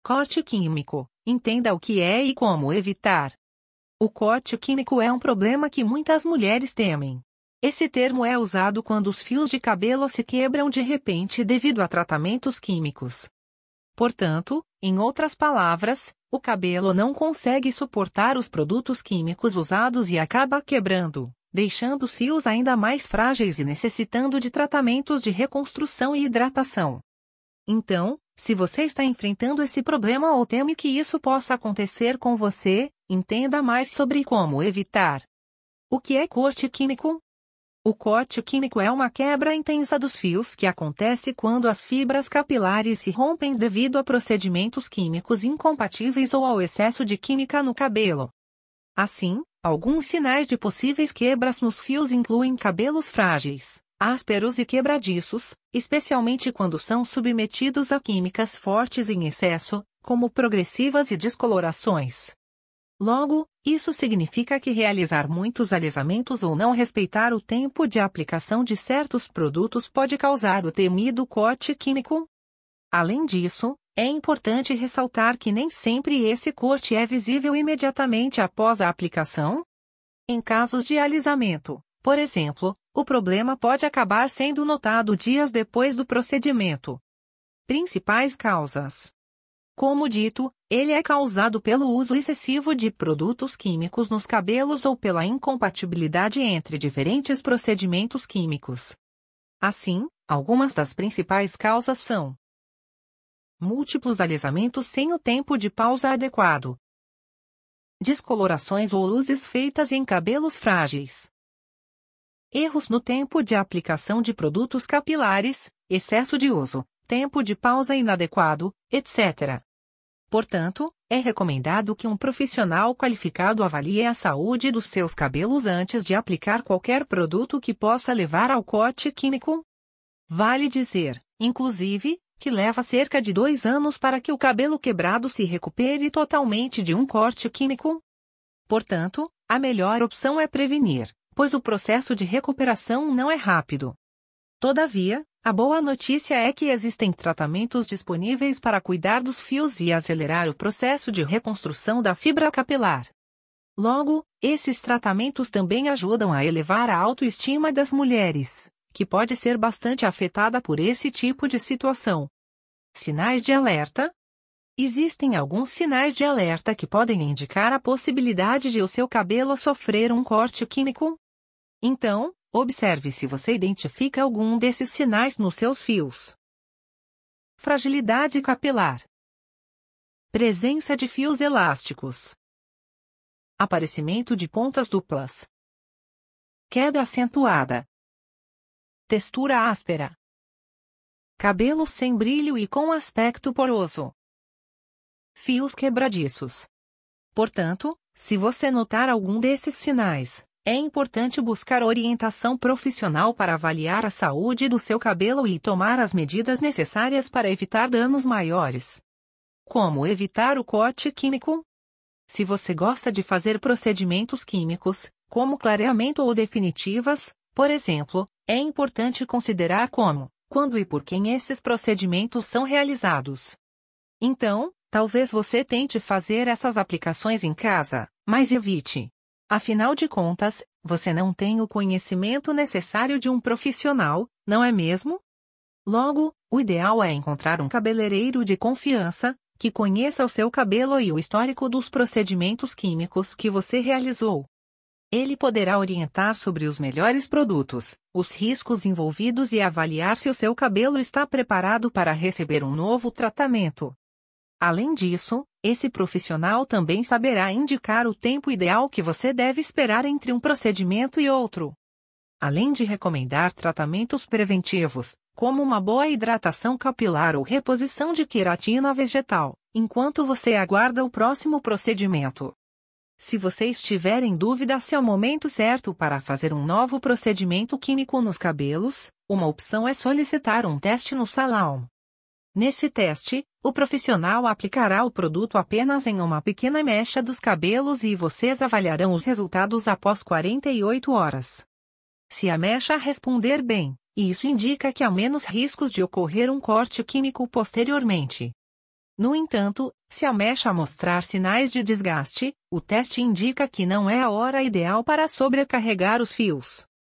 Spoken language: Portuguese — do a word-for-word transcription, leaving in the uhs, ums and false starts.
Corte químico. Entenda o que é e como evitar. O corte químico é um problema que muitas mulheres temem. Esse termo é usado quando os fios de cabelo se quebram de repente devido a tratamentos químicos. Portanto, em outras palavras, o cabelo não consegue suportar os produtos químicos usados e acaba quebrando, deixando os fios ainda mais frágeis e necessitando de tratamentos de reconstrução e hidratação. Então, se você está enfrentando esse problema ou teme que isso possa acontecer com você, entenda mais sobre como evitar. O que é corte químico? O corte químico é uma quebra intensa dos fios que acontece quando as fibras capilares se rompem devido a procedimentos químicos incompatíveis ou ao excesso de química no cabelo. Assim, alguns sinais de possíveis quebras nos fios incluem cabelos frágeis, ásperos e quebradiços, especialmente quando são submetidos a químicas fortes em excesso, como progressivas e descolorações. Logo, isso significa que realizar muitos alisamentos ou não respeitar o tempo de aplicação de certos produtos pode causar o temido corte químico. Além disso, é importante ressaltar que nem sempre esse corte é visível imediatamente após a aplicação. Em casos de alisamento, por exemplo, o problema pode acabar sendo notado dias depois do procedimento. Principais causas. Como dito, ele é causado pelo uso excessivo de produtos químicos nos cabelos ou pela incompatibilidade entre diferentes procedimentos químicos. Assim, algumas das principais causas são: múltiplos alisamentos sem o tempo de pausa adequado, descolorações ou luzes feitas em cabelos frágeis, erros no tempo de aplicação de produtos capilares, excesso de uso, tempo de pausa inadequado, etcétera. Portanto, é recomendado que um profissional qualificado avalie a saúde dos seus cabelos antes de aplicar qualquer produto que possa levar ao corte químico. Vale dizer, inclusive, que leva cerca de dois anos para que o cabelo quebrado se recupere totalmente de um corte químico. Portanto, a melhor opção é prevenir, pois o processo de recuperação não é rápido. Todavia, a boa notícia é que existem tratamentos disponíveis para cuidar dos fios e acelerar o processo de reconstrução da fibra capilar. Logo, esses tratamentos também ajudam a elevar a autoestima das mulheres, que pode ser bastante afetada por esse tipo de situação. Sinais de alerta? Existem alguns sinais de alerta que podem indicar a possibilidade de o seu cabelo sofrer um corte químico. Então, observe se você identifica algum desses sinais nos seus fios. Fragilidade capilar. Presença de fios elásticos. Aparecimento de pontas duplas. Queda acentuada. Textura áspera. Cabelo sem brilho e com aspecto poroso. Fios quebradiços. Portanto, se você notar algum desses sinais, é importante buscar orientação profissional para avaliar a saúde do seu cabelo e tomar as medidas necessárias para evitar danos maiores. Como evitar o corte químico? Se você gosta de fazer procedimentos químicos, como clareamento ou definitivas, por exemplo, é importante considerar como, quando e por quem esses procedimentos são realizados. Então, talvez você tente fazer essas aplicações em casa, mas evite. Afinal de contas, você não tem o conhecimento necessário de um profissional, não é mesmo? Logo, o ideal é encontrar um cabeleireiro de confiança, que conheça o seu cabelo e o histórico dos procedimentos químicos que você realizou. Ele poderá orientar sobre os melhores produtos, os riscos envolvidos e avaliar se o seu cabelo está preparado para receber um novo tratamento. Além disso, esse profissional também saberá indicar o tempo ideal que você deve esperar entre um procedimento e outro. Além de recomendar tratamentos preventivos, como uma boa hidratação capilar ou reposição de queratina vegetal, enquanto você aguarda o próximo procedimento. Se você estiver em dúvida se é o momento certo para fazer um novo procedimento químico nos cabelos, uma opção é solicitar um teste no salão. Nesse teste, o profissional aplicará o produto apenas em uma pequena mecha dos cabelos e vocês avaliarão os resultados após quarenta e oito horas. Se a mecha responder bem, isso indica que há menos riscos de ocorrer um corte químico posteriormente. No entanto, se a mecha mostrar sinais de desgaste, o teste indica que não é a hora ideal para sobrecarregar os fios.